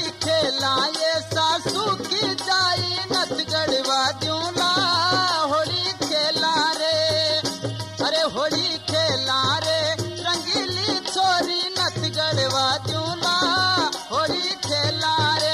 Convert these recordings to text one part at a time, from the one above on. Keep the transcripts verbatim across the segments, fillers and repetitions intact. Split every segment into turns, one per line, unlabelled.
होली खेलाए सासू की जाई नत गड़वा दूला होली खेला रे अरे होली खेला रे रंगीली छोरी नत गड़वा दूला होली खेला रे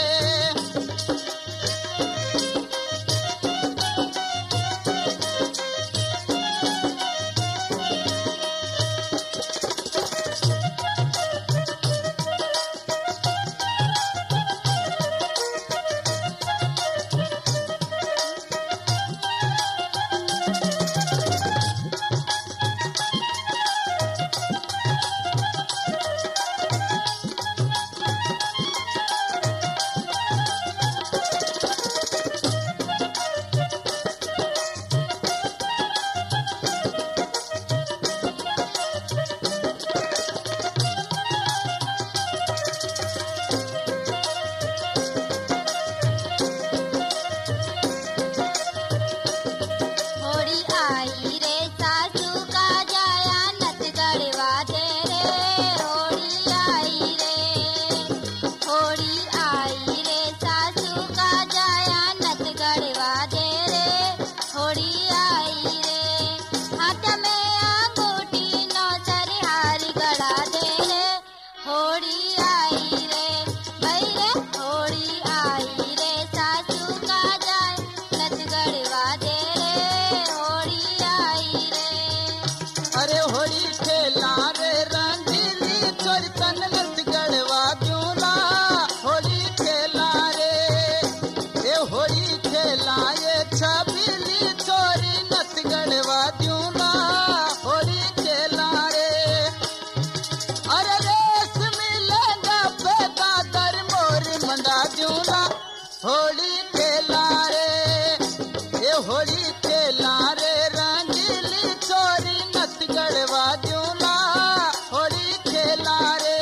अरे होली खेला रे रंगीली छोरी तन नत गड़वा दूला होली खेला रे ए होली खेला ये छबीली छोरी नत गड़वा दूला होली खेला रे अरे रेस मिलेगा बेगादर मोर मंडा दूला होली खेला रे ए होली खेला रे रंगीली छोरी नत गड़वा दूला होली खेला रे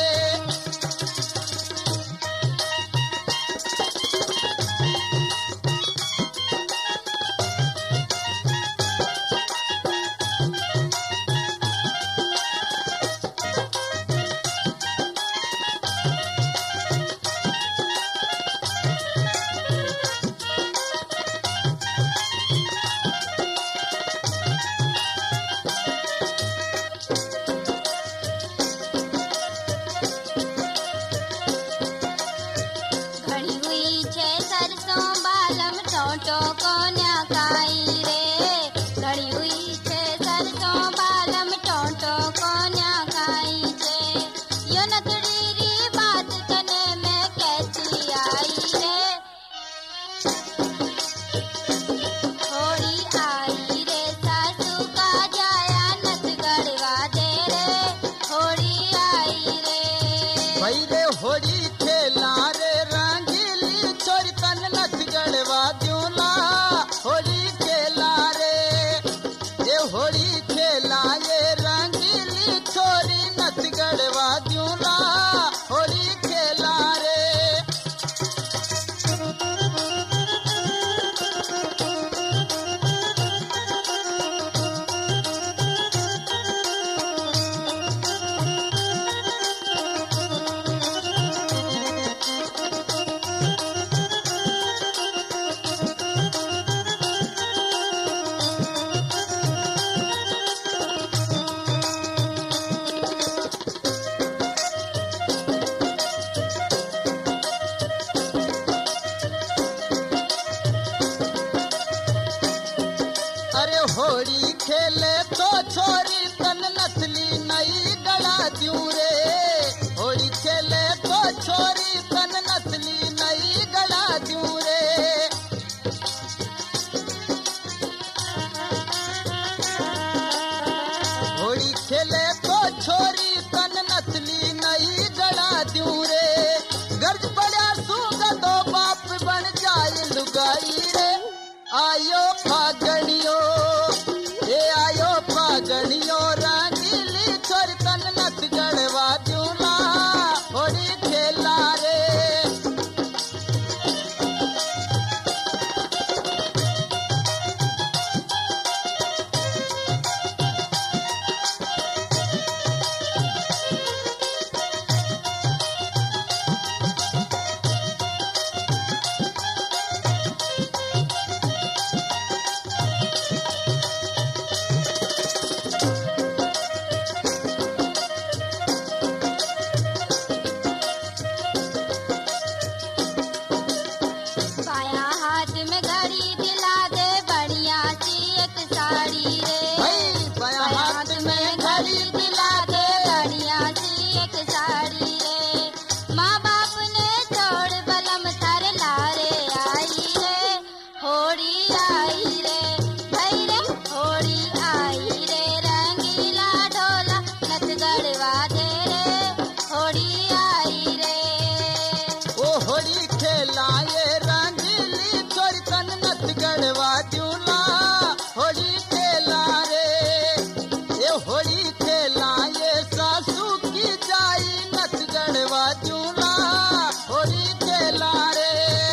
होली खेलाए रंगीली छोरी तन नच गड़वा जूला होली खेला रे ए होली खेलाए सासू की जाई नच गड़वा जूला होली खेला रे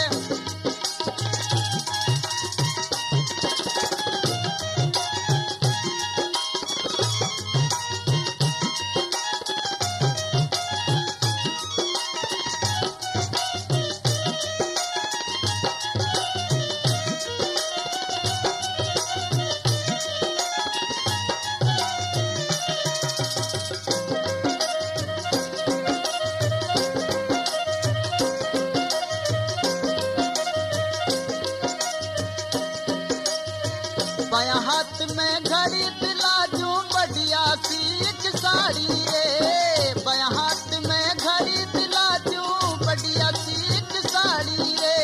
बायां हाथ में घड़ी दिलाजू बढ़िया सी एक साड़ी रे बायां हाथ में घड़ी दिलाजू बढ़िया सी एक साड़ी रे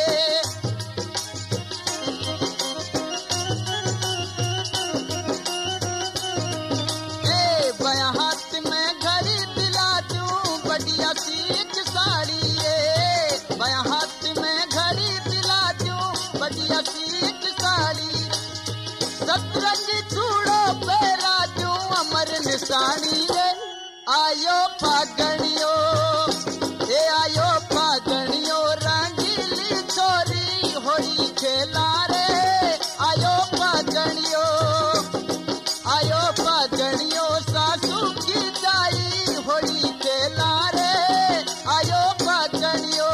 ए बायां हाथ में घड़ी दिलाजू बढ़िया सी एक साड़ी रे बायां हाथ में घड़ी दिलाजू बढ़िया सी एक साड़ी सतरंगी चूड़ो पे राजू अमर निशानी रे आयो फागणियो ए आयो फागणियो रंगीली छोरी होली खेला रे आयो फागणियो आयो फागणियो सासू की जाई होली खेला रे आयो फागणियो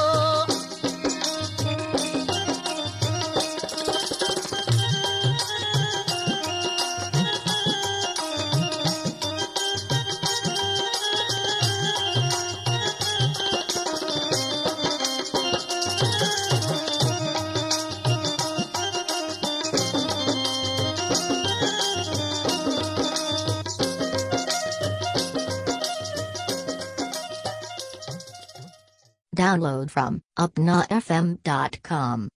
Download from upna f m dot com.